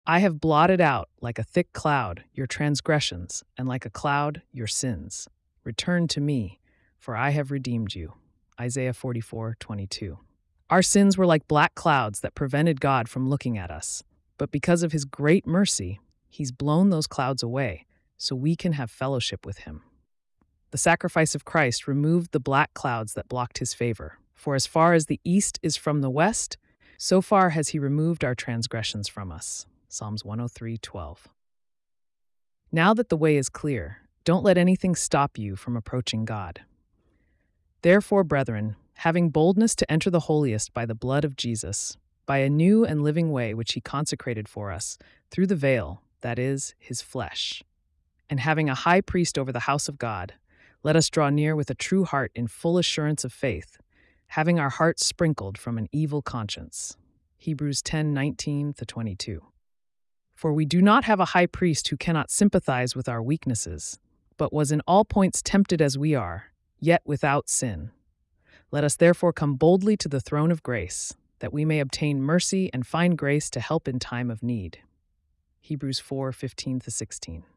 I have blotted out like a thick cloud your transgressions, and like a cloud your sins. Return to me, for I have redeemed you. Isaiah 44:22. Our sins were like black clouds that prevented God from looking at us. But because of his great mercy, he's blown those clouds away so we can have fellowship with him. The sacrifice of Christ removed the black clouds that blocked his favor. For as far as the east is from the west, so far has he removed our transgressions from us. Psalms 103:12. Now that the way is clear, don't let anything stop you from approaching God. Therefore, brethren, having boldness to enter the holiest by the blood of Jesus, by a new and living way which he consecrated for us, through the veil, that is, his flesh, and having a high priest over the house of God, let us draw near with a true heart in full assurance of faith, having our hearts sprinkled from an evil conscience. Hebrews 10:19-22. For we do not have a high priest who cannot sympathize with our weaknesses, but was in all points tempted as we are, yet without sin. Let us therefore come boldly to the throne of grace, that we may obtain mercy and find grace to help in time of need. Hebrews 4:15-16.